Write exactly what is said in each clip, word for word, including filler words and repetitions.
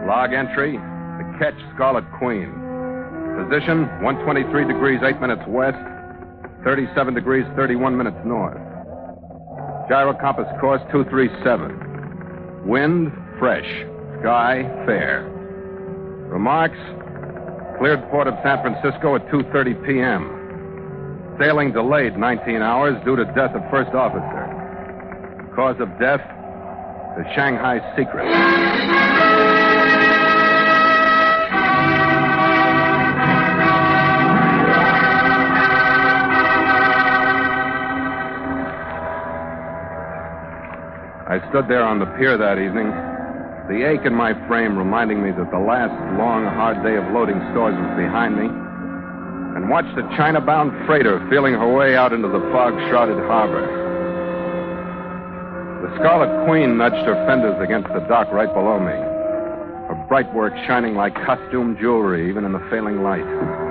Log entry, the Ketch Scarlet Queen. Position, one twenty-three degrees, eight minutes west, thirty-seven degrees, thirty-one minutes north. Gyro compass course, two three seven. Wind, fresh. Sky, fair. Remarks, cleared port of San Francisco at two thirty p.m. Sailing delayed nineteen hours due to death of first officer. Cause of death, the Shanghai secret. I stood there on the pier that evening, the ache in my frame reminding me that the last long, hard day of loading stores was behind me, and watched a China-bound freighter feeling her way out into the fog-shrouded harbor. The Scarlet Queen nudged her fenders against the dock right below me, her bright work shining like costume jewelry even in the failing light.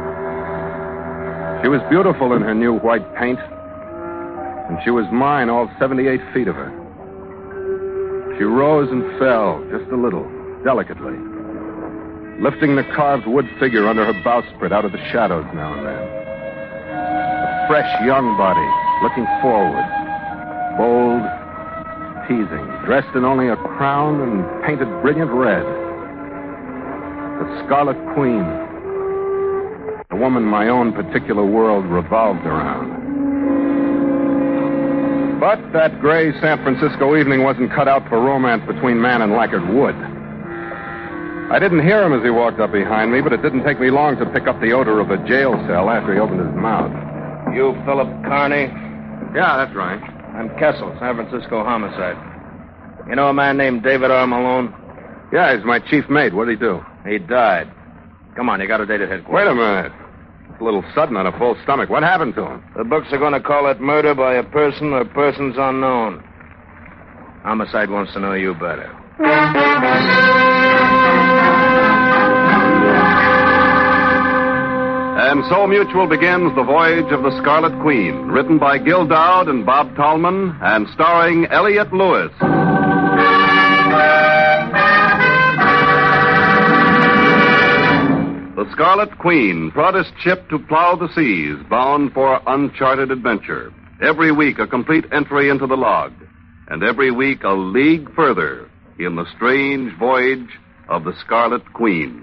She was beautiful in her new white paint, and she was mine, all seventy-eight feet of her. She rose and fell, just a little, delicately, lifting the carved wood figure under her bowsprit out of the shadows now and then. A fresh, young body, looking forward, bold, teasing, dressed in only a crown and painted brilliant red. The Scarlet Queen, the woman my own particular world revolved around. But that gray San Francisco evening wasn't cut out for romance between man and lacquered wood. I didn't hear him as he walked up behind me, but it didn't take me long to pick up the odor of a jail cell after he opened his mouth. You Philip Carney? Yeah, that's right. I'm Kessel, San Francisco homicide. You know a man named David R. Malone? Yeah, he's my chief mate. What'd he do? He died. Come on, you got a date at headquarters. Wait a minute. It's a little sudden on a full stomach. What happened to him? The books are going to call it murder by a person or persons unknown. Homicide wants to know you better. And so Mutual begins The Voyage of the Scarlet Queen, written by Gil Dowd and Bob Tallman, and starring Elliott Lewis. The Scarlet Queen, proudest ship to plow the seas, bound for uncharted adventure. Every week a complete entry into the log, and every week a league further in the strange voyage of the Scarlet Queen.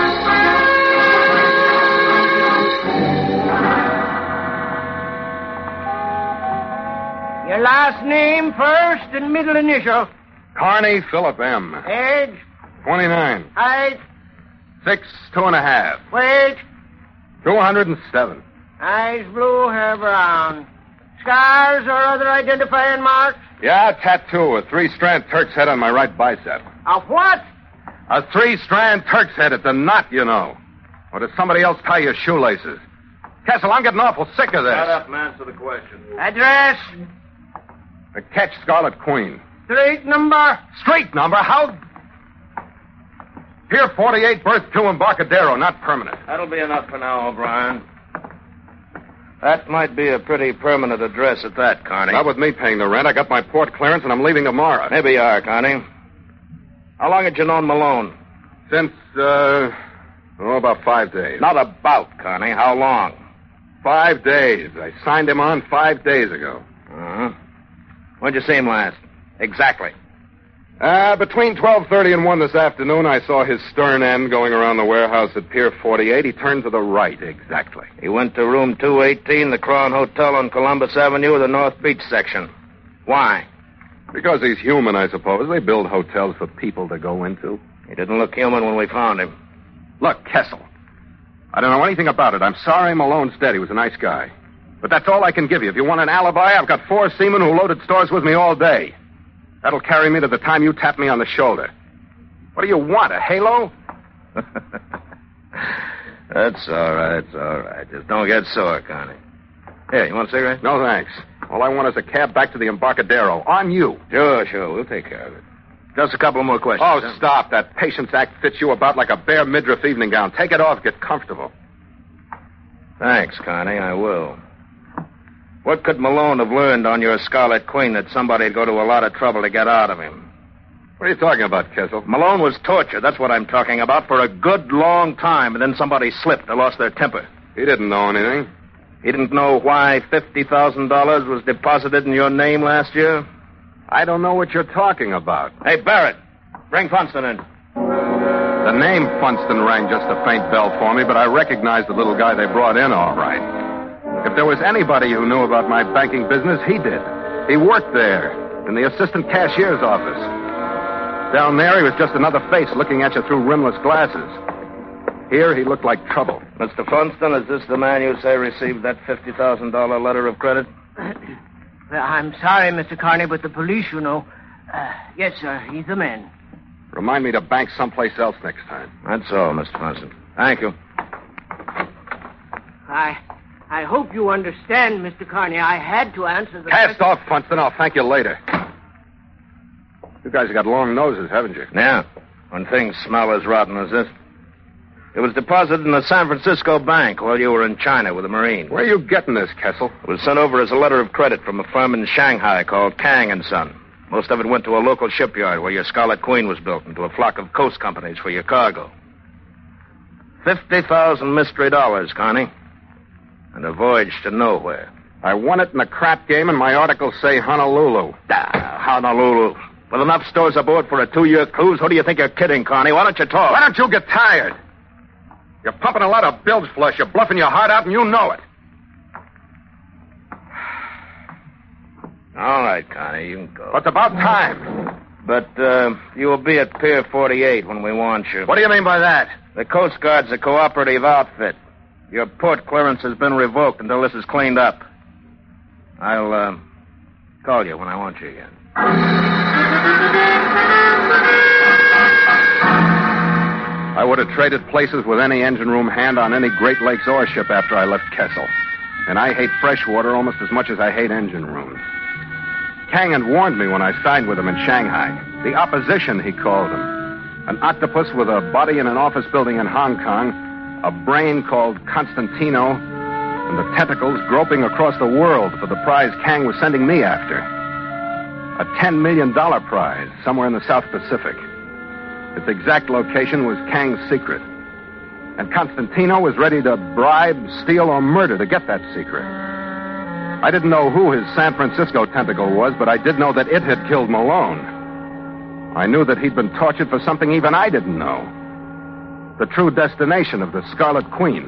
Your last name first and middle initial. Carney Philip M. Age? twenty-nine. Height? Six, two and a half. Weight? Two hundred and seven. Eyes blue, hair brown. Scars or other identifying marks? Yeah, tattoo, a three-strand Turk's head on my right bicep. A what? A three-strand Turk's head at the knot, you know. Or does somebody else tie your shoelaces? Kessel, I'm getting awful sick of this. Shut up and answer the question. Address? The Ketch Scarlet Queen. Street number? Street number? How... Pier forty-eight, berth two, Embarcadero, not permanent. That'll be enough for now, O'Brien. That might be a pretty permanent address at that, Carney. Not with me paying the rent. I got my port clearance, and I'm leaving tomorrow. Maybe you are, Carney. How long had you known Malone? Since, uh... oh, about five days. Not about, Carney. How long? Five days. I signed him on five days ago. Uh-huh. When'd you see him last? Exactly. Uh, between twelve thirty and one this afternoon, I saw his stern end going around the warehouse at Pier forty-eight. He turned to the right, exactly. He went to room two eighteen, the Crown Hotel on Columbus Avenue, the North Beach section. Why? Because he's human, I suppose. They build hotels for people to go into. He didn't look human when we found him. Look, Kessel, I don't know anything about it. I'm sorry Malone's dead. He was a nice guy. But that's all I can give you. If you want an alibi, I've got four seamen who loaded stores with me all day. That'll carry me to the time you tap me on the shoulder. What do you want, a halo? That's all right, it's all right. Just don't get sore, Connie. Here, you want a cigarette? No, thanks. All I want is a cab back to the Embarcadero. On you. Sure, sure. We'll take care of it. Just a couple more questions. Oh, huh? stop. That Patience Act fits you about like a bare midriff evening gown. Take it off. Get comfortable. Thanks, Connie. I will. What could Malone have learned on your Scarlet Queen that somebody'd go to a lot of trouble to get out of him? What are you talking about, Kessel? Malone was tortured. That's what I'm talking about. For a good long time. And then somebody slipped. They lost their temper. He didn't know anything. He didn't know why fifty thousand dollars was deposited in your name last year? I don't know what you're talking about. Hey, Barrett, bring Funston in. The name Funston rang just a faint bell for me, but I recognized the little guy they brought in all right. If there was anybody who knew about my banking business, he did. He worked there, in the assistant cashier's office. Down there, he was just another face looking at you through rimless glasses. Here, he looked like trouble. Mister Funston, is this the man you say received that fifty thousand dollars letter of credit? Well, I'm sorry, Mister Carney, but the police, you know. Uh, yes, sir, he's the man. Remind me to bank someplace else next time. That's all, Mister Funston. Thank you. I I hope you understand, Mister Carney. I had to answer the... Cast off, Funston. I'll thank you later. You guys have got long noses, haven't you? Yeah, when things smell as rotten as this. It was deposited in the San Francisco bank while you were in China with the Marines. Where are you getting this, Kessel? It was sent over as a letter of credit from a firm in Shanghai called Kang and Son. Most of it went to a local shipyard where your Scarlet Queen was built and to a flock of coast companies for your cargo. Fifty thousand mystery dollars, Connie. And a voyage to nowhere. I won it in a crap game, and my articles say Honolulu. Ah, Honolulu. With enough stores aboard for a two-year cruise, who do you think you're kidding, Connie? Why don't you talk? Why don't you get tired? You're pumping a lot of bilge flush. You're bluffing your heart out, and you know it. All right, Connie, you can go. Well, it's about time. But uh, you will be at Pier forty-eight when we want you. What do you mean by that? The Coast Guard's a cooperative outfit. Your port clearance has been revoked until this is cleaned up. I'll uh, call you when I want you again. I would have traded places with any engine room hand on any Great Lakes ore ship after I left Kessel. And I hate freshwater almost as much as I hate engine rooms. Kang had warned me when I signed with him in Shanghai. The opposition, he called him. An octopus with a body in an office building in Hong Kong, a brain called Constantino, and the tentacles groping across the world for the prize Kang was sending me after. A ten million dollars prize somewhere in the South Pacific. Its exact location was Kang's secret. And Constantino was ready to bribe, steal, or murder to get that secret. I didn't know who his San Francisco tentacle was, but I did know that it had killed Malone. I knew that he'd been tortured for something even I didn't know. The true destination of the Scarlet Queen.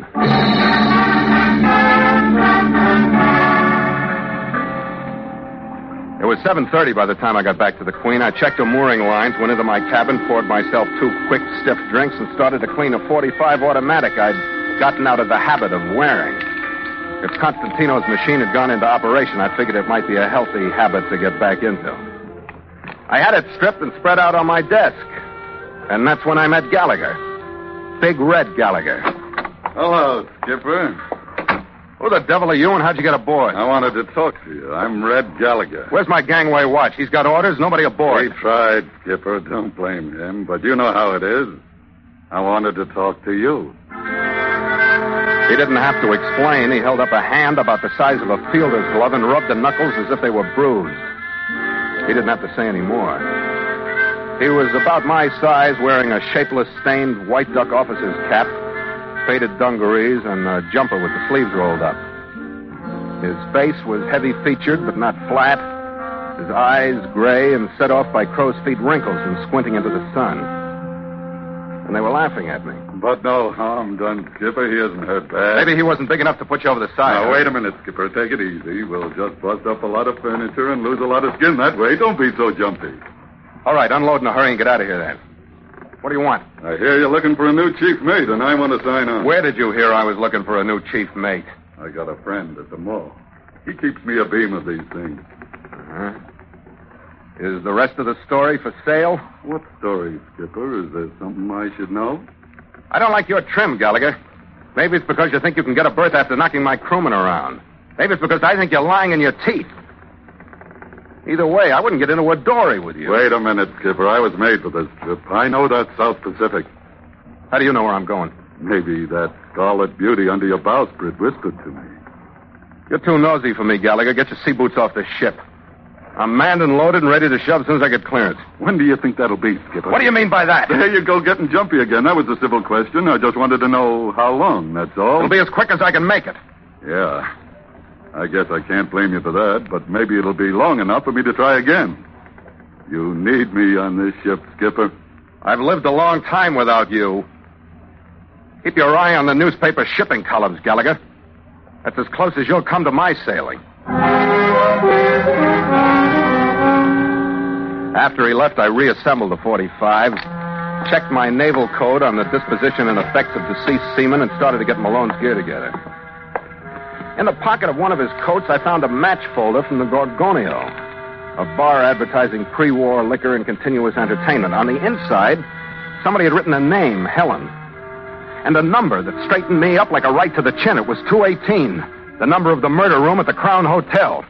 It was seven thirty by the time I got back to the Queen. I checked her mooring lines, went into my cabin, poured myself two quick, stiff drinks, and started to clean a forty-five automatic I'd gotten out of the habit of wearing. If Constantino's machine had gone into operation, I figured it might be a healthy habit to get back into. I had it stripped and spread out on my desk. And that's when I met Gallagher. Big Red Gallagher. Hello, Skipper. Who the devil are you, and how'd you get aboard? I wanted to talk to you. I'm Red Gallagher. Where's my gangway watch? He's got orders, nobody aboard. He tried, Skipper. Don't blame him. But you know how it is. I wanted to talk to you. He didn't have to explain. He held up a hand about the size of a fielder's glove and rubbed the knuckles as if they were bruised. He didn't have to say any more. He was about my size, wearing a shapeless, stained white duck officer's cap, faded dungarees, and a jumper with the sleeves rolled up. His face was heavy-featured, but not flat. His eyes gray and set off by crow's feet wrinkles from squinting into the sun. And they were laughing at me. But no harm done, Skipper. He isn't hurt bad. Maybe he wasn't big enough to put you over the side. Now, huh? wait a minute, Skipper. Take it easy. We'll just bust up a lot of furniture and lose a lot of skin that way. Don't be so jumpy. All right, unload in a hurry and get out of here, then. What do you want? I hear you're looking for a new chief mate, and I want to sign on. Where did you hear I was looking for a new chief mate? I got a friend at the mall. He keeps me a beam of these things. Uh-huh. Is the rest of the story for sale? What story, Skipper? Is there something I should know? I don't like your trim, Gallagher. Maybe it's because you think you can get a berth after knocking my crewmen around. Maybe it's because I think you're lying in your teeth. Either way, I wouldn't get into a dory with you. Wait a minute, Skipper. I was made for this trip. I know that South Pacific. How do you know where I'm going? Maybe that scarlet beauty under your bowsprit whispered to me. You're too nosy for me, Gallagher. Get your sea boots off the ship. I'm manned and loaded and ready to shove as soon as I get clearance. When do you think that'll be, Skipper? What do you mean by that? There you go, getting jumpy again. That was a civil question. I just wanted to know how long, that's all. It'll be as quick as I can make it. Yeah. I guess I can't blame you for that, but maybe it'll be long enough for me to try again. You need me on this ship, Skipper. I've lived a long time without you. Keep your eye on the newspaper shipping columns, Gallagher. That's as close as you'll come to my sailing. After he left, I reassembled the forty-five, checked my naval code on the disposition and effects of deceased seamen, and started to get Malone's gear together. In the pocket of one of his coats, I found a match folder from the Gorgonio, a bar advertising pre-war liquor and continuous entertainment. On the inside, somebody had written a name, Helen, and a number that straightened me up like a right to the chin. It was two eighteen, the number of the murder room at the Crown Hotel.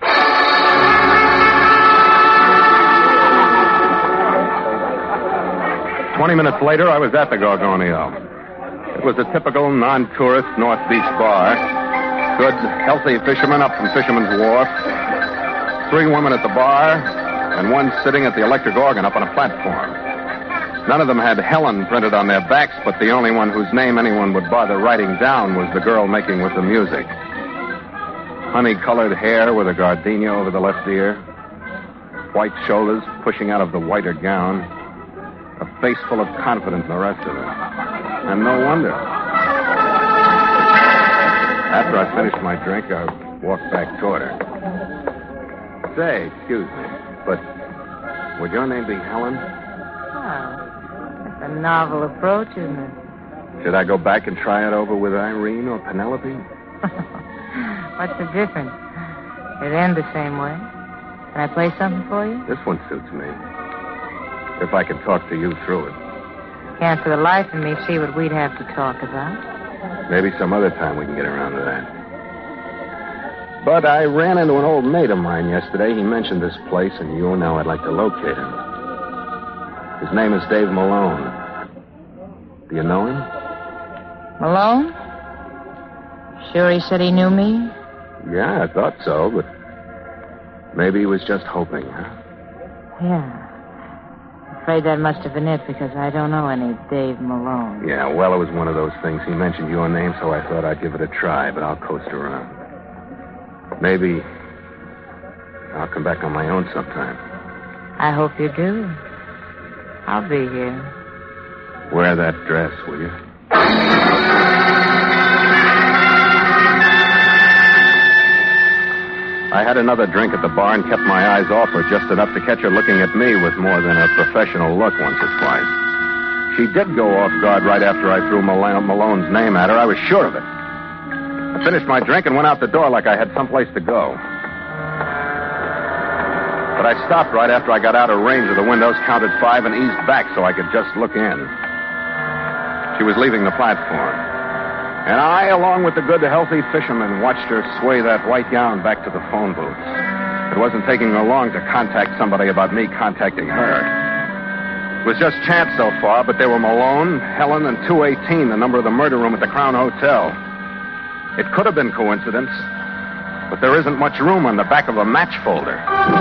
Twenty minutes later, I was at the Gorgonio. It was a typical non-tourist North Beach bar. Good, healthy fishermen up from Fisherman's Wharf. Three women at the bar, and one sitting at the electric organ up on a platform. None of them had Helen printed on their backs, but the only one whose name anyone would bother writing down was the girl making with the music. Honey-colored hair with a gardenia over the left ear. White shoulders pushing out of the whiter gown. A face full of confidence in the rest of her. And no wonder. After I finished my drink, I walked back toward her. Say, excuse me, but would your name be Helen? Oh, that's a novel approach, isn't it? Should I go back and try it over with Irene or Penelope? What's the difference? It end the same way. Can I play something for you? This one suits me. If I can talk to you through it. Can't for the life of me see what we'd have to talk about. Maybe some other time we can get around to that. But I ran into an old mate of mine yesterday. He mentioned this place, and you know I'd like to locate him. His name is Dave Malone. Do you know him? Malone? Sure he said he knew me? Yeah, I thought so, but maybe he was just hoping, huh? Yeah. Afraid that must have been it, because I don't know any Dave Malone. Yeah, well, it was one of those things. He mentioned your name, so I thought I'd give it a try, but I'll coast around. Maybe I'll come back on my own sometime. I hope you do. I'll be here. Wear that dress, will you? I had another drink at the bar and kept my eyes off her just enough to catch her looking at me with more than a professional look once or twice. She did go off guard right after I threw Malone's name at her. I was sure of it. I finished my drink and went out the door like I had someplace to go. But I stopped right after I got out of range of the windows, counted five, and eased back so I could just look in. She was leaving the platform. And I, along with the good, healthy fisherman, watched her sway that white gown back to the phone booth. It wasn't taking her long to contact somebody about me contacting her. It was just chance so far, but they were Malone, Helen, and two eighteen, the number of the murder room at the Crown Hotel. It could have been coincidence, but there isn't much room on the back of a match folder.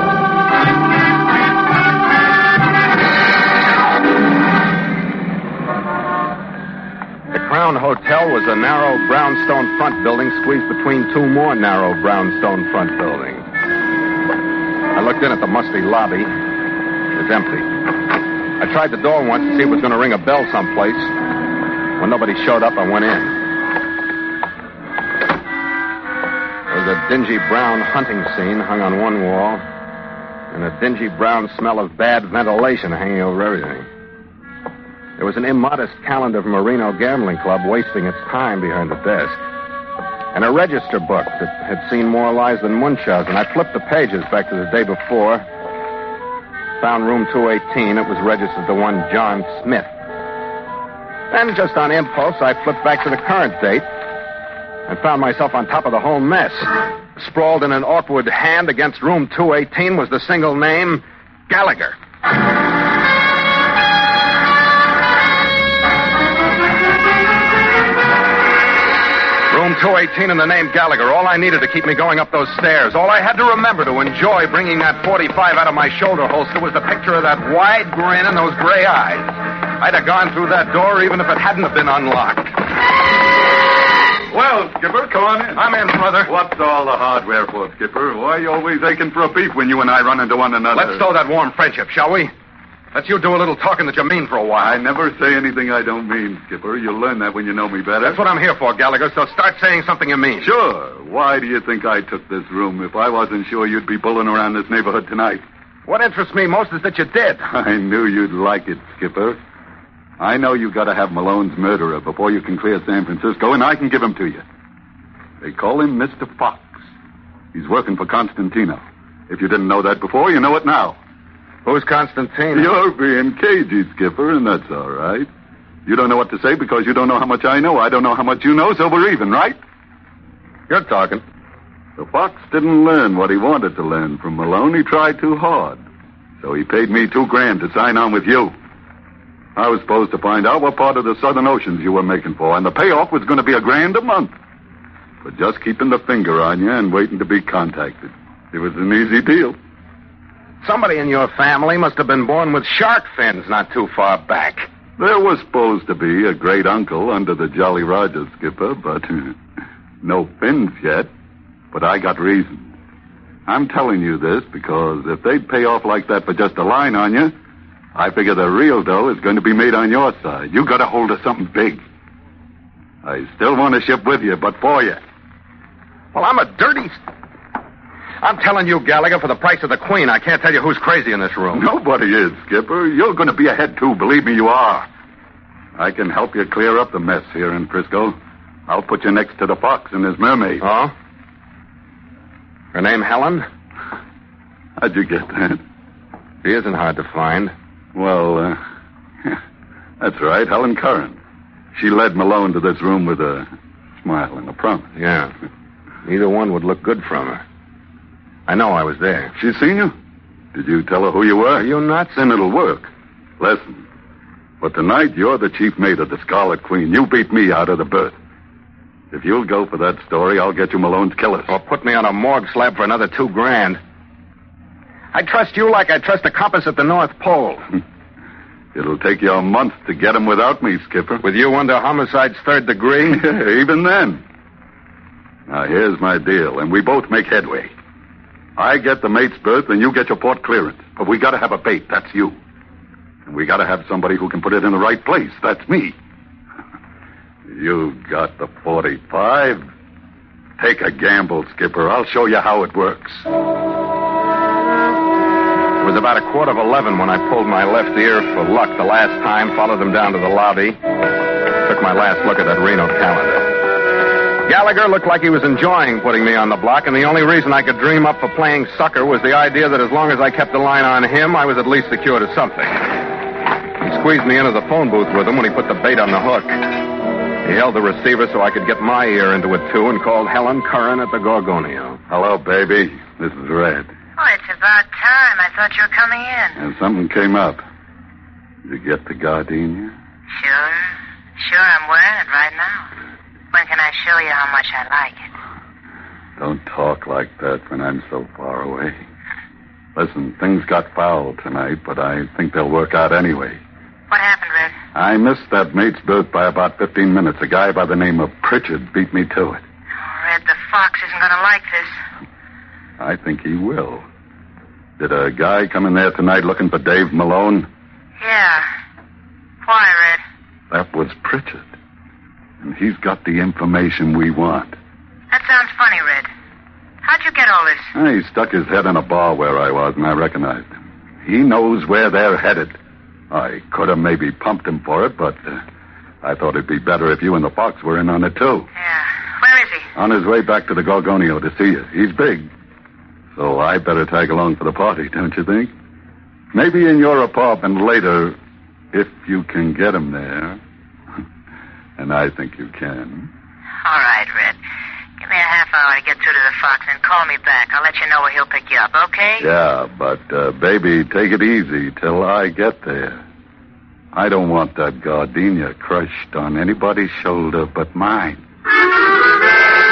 The Crown Hotel was a narrow brownstone front building squeezed between two more narrow brownstone front buildings. I looked in at the musty lobby. It was empty. I tried the door once to see if it was going to ring a bell someplace. When nobody showed up, I went in. There was a dingy brown hunting scene hung on one wall, and a dingy brown smell of bad ventilation hanging over everything. There was an immodest calendar from a Reno gambling club wasting its time behind the desk. And a register book that had seen more lies than Munchausen. And I flipped the pages back to the day before. Found room two eighteen. It was registered to one John Smith. Then, just on impulse, I flipped back to the current date and found myself on top of the whole mess. Sprawled in an awkward hand against room two eighteen was the single name, Gallagher. Room two eighteen and the name Gallagher. All I needed to keep me going up those stairs. All I had to remember to enjoy bringing that forty-five out of my shoulder holster was the picture of that wide grin and those gray eyes. I'd have gone through that door even if it hadn't have been unlocked. Well, Skipper, come on in. I'm in, brother. What's all the hardware for, Skipper? Why are you always aching for a beef when you and I run into one another? Let's stow that warm friendship, shall we? Let's you do a little talking that you mean for a while. I never say anything I don't mean, Skipper. You'll learn that when you know me better. That's what I'm here for, Gallagher, so start saying something you mean. Sure. Why do you think I took this room if I wasn't sure you'd be bulling around this neighborhood tonight? What interests me most is that you did. I knew you'd like it, Skipper. I know you've got to have Malone's murderer before you can clear San Francisco, and I can give him to you. They call him Mister Fox. He's working for Constantino. If you didn't know that before, you know it now. Who's Constantino? You're being cagey, Skipper, and that's all right. You don't know what to say because you don't know how much I know. I don't know how much you know, so we're even, right? You're talking. The Fox didn't learn what he wanted to learn from Malone. He tried too hard. So he paid me two grand to sign on with you. I was supposed to find out what part of the Southern Oceans you were making for, and the payoff was going to be a grand a month. For just keeping the finger on you and waiting to be contacted. It was an easy deal. Somebody in your family must have been born with shark fins not too far back. There was supposed to be a great uncle under the Jolly Roger, Skipper, but no fins yet. But I got reasons. I'm telling you this because if they'd pay off like that for just a line on you, I figure the real dough is going to be made on your side. You got a hold of something big. I still want to ship with you, but for you. Well, I'm a dirty... I'm telling you, Gallagher, for the price of the Queen, I can't tell you who's crazy in this room. Nobody is, Skipper. You're going to be ahead, too. Believe me, you are. I can help you clear up the mess here in Frisco. I'll put you next to the Fox and his mermaid. Oh? Her name Helen? How'd you get that? She isn't hard to find. Well, uh, that's right, Helen Curran. She led Malone to this room with a smile and a promise. Yeah. Neither one would look good from her. I know I was there. She seen you? Did you tell her who you were? Are you nuts? Then it'll work. Listen, but tonight you're the chief mate of the Scarlet Queen. You beat me out of the berth. If you'll go for that story, I'll get you Malone's killers. Or put me on a morgue slab for another two grand. I trust you like I trust a compass at the North Pole. It'll take you a month to get him without me, Skipper. With you under homicide's third degree? Even then. Now, here's my deal, and we both make headway. I get the mate's berth, and you get your port clearance. But we gotta have a bait. That's you. And we gotta have somebody who can put it in the right place. That's me. You got the forty-five. Take a gamble, Skipper. I'll show you how it works. It was about a quarter of eleven when I pulled my left ear for luck the last time, followed them down to the lobby, took my last look at that Reno calendar. Gallagher looked like he was enjoying putting me on the block, and the only reason I could dream up for playing sucker was the idea that as long as I kept the line on him, I was at least secured to something. He squeezed me into the phone booth with him when he put the bait on the hook. He held the receiver so I could get my ear into it, too, and called Helen Curran at the Gorgonio. Hello, baby. This is Red. Oh, it's about time. I thought you were coming in. And something came up. Did you get the gardenia? Sure. Sure, I'm wearing it right now. When can I show you how much I like it? Don't talk like that when I'm so far away. Listen, things got foul tonight, but I think they'll work out anyway. What happened, Red? I missed that mate's berth by about fifteen minutes. A guy by the name of Pritchard beat me to it. Oh, Red, the Fox isn't going to like this. I think he will. Did a guy come in there tonight looking for Dave Malone? Yeah. Why, Red? That was Pritchard. And he's got the information we want. That sounds funny, Red. How'd you get all this? He stuck his head in a bar where I was, and I recognized him. He knows where they're headed. I could have maybe pumped him for it, but uh, I thought it'd be better if you and the Fox were in on it, too. Yeah. Where is he? On his way back to the Gorgonio to see you. He's big. So I better tag along for the party, don't you think? Maybe in your apartment later, if you can get him there. And I think you can. All right, Red. Give me a half hour to get through to the Fox and call me back. I'll let you know where he'll pick you up, okay? Yeah, but, uh, baby, take it easy till I get there. I don't want that gardenia crushed on anybody's shoulder but mine.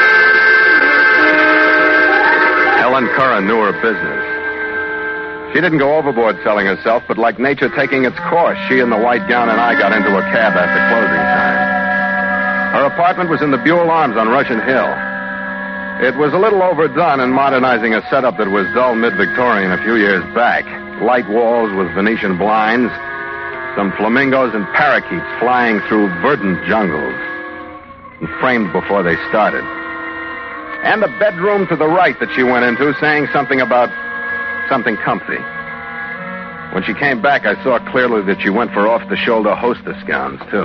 Helen Curran knew her business. She didn't go overboard selling herself, but like nature taking its course, she in the white gown and I got into a cab after closing time. Her apartment was in the Buell Arms on Russian Hill. It was a little overdone in modernizing a setup that was dull mid-Victorian a few years back. Light walls with Venetian blinds, some flamingos and parakeets flying through verdant jungles, and framed before they started. And a bedroom to the right that she went into saying something about something comfy. When she came back, I saw clearly that she went for off-the-shoulder hostess gowns, too.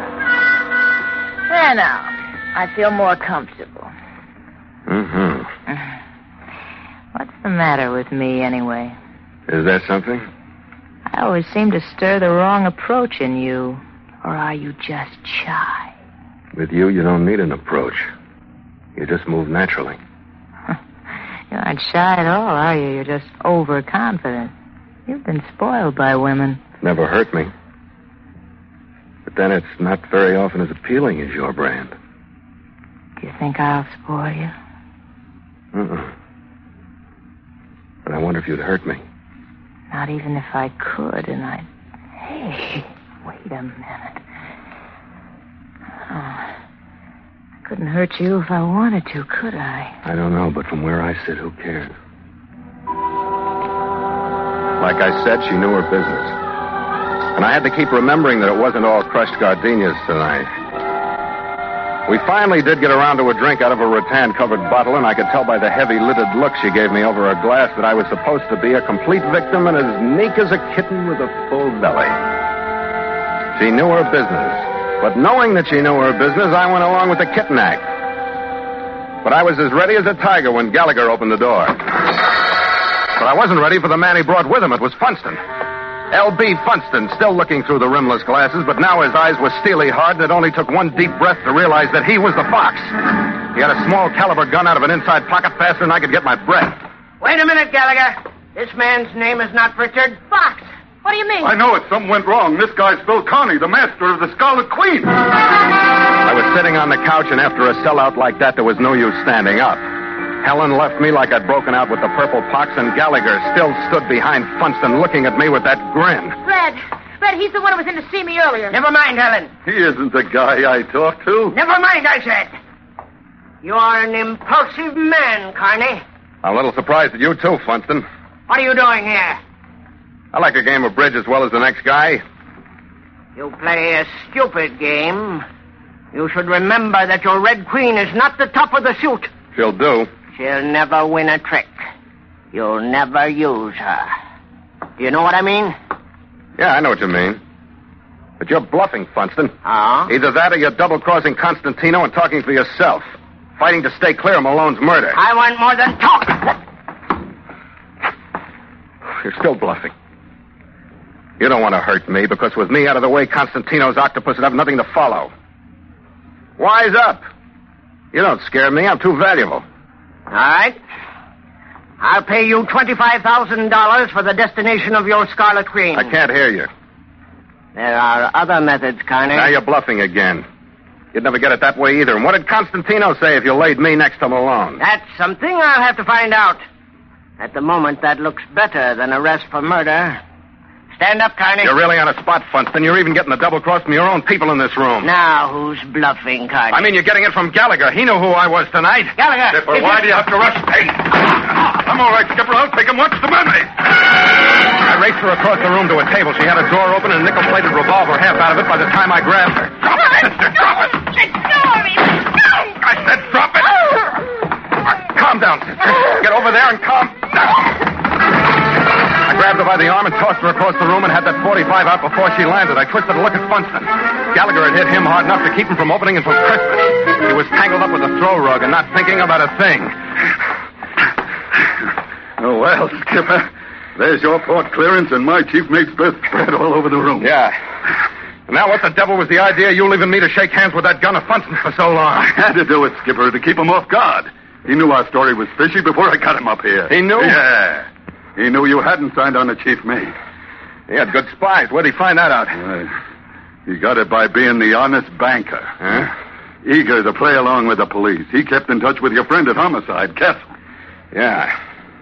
There now. I feel more comfortable. Mm-hmm. What's the matter with me, anyway? Is there something? I always seem to stir the wrong approach in you. Or are you just shy? With you, you don't need an approach. You just move naturally. You aren't shy at all, are you? You're just overconfident. You've been spoiled by women. Never hurt me. But then it's not very often as appealing as your brand. Do you think I'll spoil you? Uh-uh. But I wonder if you'd hurt me. Not even if I could, and I'd... Hey, wait a minute. Oh, I couldn't hurt you if I wanted to, could I? I don't know, but from where I sit, who cares? Like I said, she knew her business. And I had to keep remembering that it wasn't all crushed gardenias tonight. We finally did get around to a drink out of a rattan-covered bottle, and I could tell by the heavy-lidded look she gave me over her glass that I was supposed to be a complete victim and as meek as a kitten with a full belly. She knew her business. But knowing that she knew her business, I went along with the kitten act. But I was as ready as a tiger when Gallagher opened the door. But I wasn't ready for the man he brought with him. It was Funston. L B Funston, still looking through the rimless glasses, but now his eyes were steely hard, and it only took one deep breath to realize that he was the fox. He had a small caliber gun out of an inside pocket faster than I could get my breath. Wait a minute, Gallagher. This man's name is not Richard Fox. What do you mean? I know it. Something went wrong. This guy's Bill Carney, the master of the Scarlet Queen. I was sitting on the couch, and after a sellout like that, there was no use standing up. Helen left me like I'd broken out with the purple pox, and Gallagher still stood behind Funston looking at me with that grin. Red. Red, he's the one who was in to see me earlier. Never mind, Helen. He isn't the guy I talked to. Never mind, I said. You are an impulsive man, Carney. I'm a little surprised at you, too, Funston. What are you doing here? I like a game of bridge as well as the next guy. You play a stupid game. You should remember that your Red Queen is not the top of the suit. She'll do. She'll never win a trick. You'll never use her. Do you know what I mean? Yeah, I know what you mean. But you're bluffing, Funston. Oh? Either that or you're double-crossing Constantino and talking for yourself. Fighting to stay clear of Malone's murder. I want more than talk. You're still bluffing. You don't want to hurt me, because with me out of the way, Constantino's octopus would have nothing to follow. Wise up. You don't scare me. I'm too valuable. All right. I'll pay you twenty-five thousand dollars for the destination of your Scarlet Queen. I can't hear you. There are other methods, Carney. Now you're bluffing again. You'd never get it that way either. And what did Constantino say if you laid me next to Malone? That's something I'll have to find out. At the moment, that looks better than arrest for murder. Stand up, Carney. You're really on a spot, Funston. You're even getting the double cross from your own people in this room. Now, who's bluffing, Carney? I mean, you're getting it from Gallagher. He knew who I was tonight. Gallagher! Skipper, why do you have to rush me? I'm all right, Skipper. I'll take him. Watch the money. I raced her across the room to a table. She had a door open and a nickel-plated revolver half out of it by the time I grabbed her. Drop it, sister. Drop it. Let go of me. No. I said drop it. Calm down, sister. Get over there and calm down. I grabbed her by the arm and tossed her across the room and had that forty-five out before she landed. I twisted to look at Funston. Gallagher had hit him hard enough to keep him from opening until Christmas. He was tangled up with a throw rug and not thinking about a thing. Oh, well, Skipper, there's your port clearance and my chief mate's berth spread all over the room. Yeah. Now what the devil was the idea of you leaving me to shake hands with that gun of Funston for so long? I had to do it, Skipper, to keep him off guard. He knew our story was fishy before I got him up here. He knew? Yeah. He knew you hadn't signed on to chief mate. He had good spies. Where'd he find that out? Uh, he got it by being the honest banker. Huh? Eager to play along with the police. He kept in touch with your friend at Homicide, Kessel. Yeah.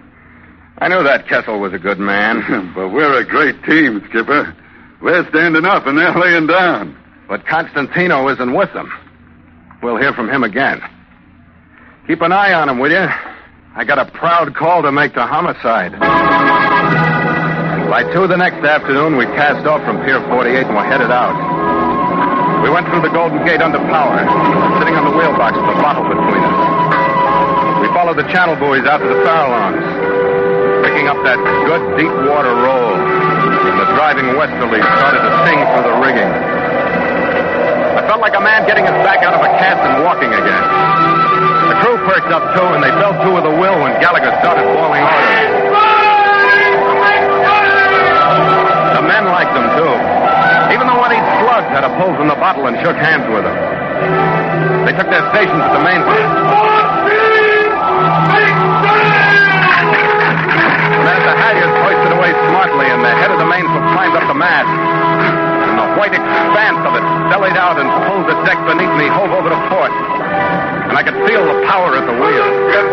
I knew that Kessel was a good man. But we're a great team, Skipper. We're standing up and they're laying down. But Constantino isn't with them. We'll hear from him again. Keep an eye on him, will you? I got a proud call to make to homicide. By two the next afternoon, we cast off from Pier forty-eight and were headed out. We went through the Golden Gate under power, sitting on the wheelbox with a bottle between us. We followed the channel buoys out to the Farallones, picking up that good deep water roll. And the driving westerly started to sing through the rigging. I felt like a man getting his back out of a cast and walking again. The crew perked up, too, and they fell to with a will when Gallagher started bawling orders. The men liked him, too. Even the one he'd slugged had a pull from the bottle and shook hands with him. They took their stations at the mainsail. And as the halyards hoisted away smartly and the head of the mainsail climbed up the mast, and the white expanse of it bellied out and pulled the deck beneath me hove over to port, and I could feel the power at the wheel.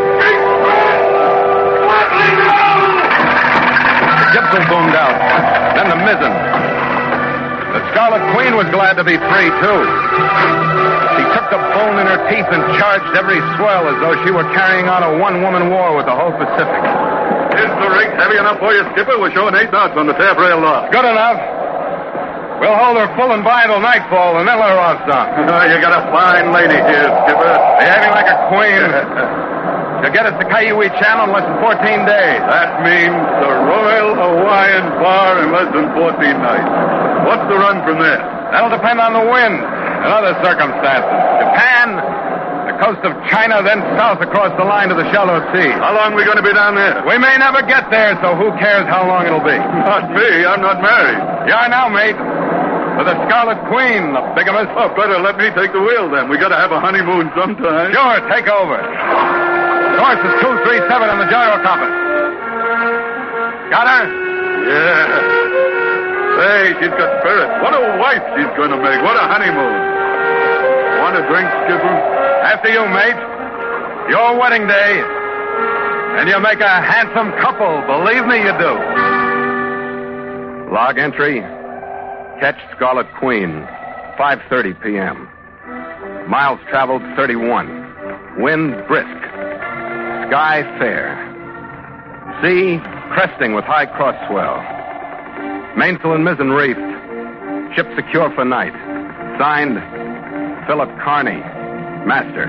The jibsail boomed out, then the mizzen. The Scarlet Queen was glad to be free, too. She took the bone in her teeth and charged every swell as though she were carrying on a one-woman war with the whole Pacific. Is the rig heavy enough for you, Skipper? We're showing eight knots on the taffrail lock. Good enough. We'll hold her full and by till nightfall and then let her off some. You got a fine lady here, Skipper. Behaving like a queen. She'll get us to Kaiwi Channel in less than fourteen days. That means the Royal Hawaiian Bar in less than fourteen nights. What's the run from there? That'll depend on the wind and other circumstances. Japan, the coast of China, then south across the line to the shallow sea. How long are we going to be down there? We may never get there, so who cares how long it'll be? Not me. I'm not married. You are now, mate. With the Scarlet Queen, the bigamist. Oh, better let me take the wheel, then. We got to have a honeymoon sometime. Sure, take over. Course is two three seven on the gyro compass. Got her? Yeah. Hey, she's got spirit. What a wife she's going to make. What a honeymoon. Want a drink, Skipper? After you, mate. Your wedding day. And you make a handsome couple. Believe me, you do. Log entry. Catch Scarlet Queen. five thirty p.m. Miles traveled thirty-one. Wind brisk. Sky fair. Sea cresting with high cross swell. Mainsail and mizzen reefed. Ship secure for night. Signed, Philip Carney, Master.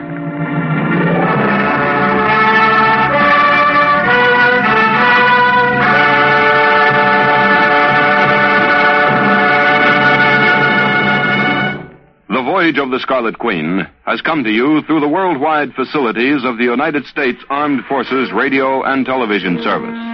The voyage of the Scarlet Queen has come to you through the worldwide facilities of the United States Armed Forces Radio and Television Service.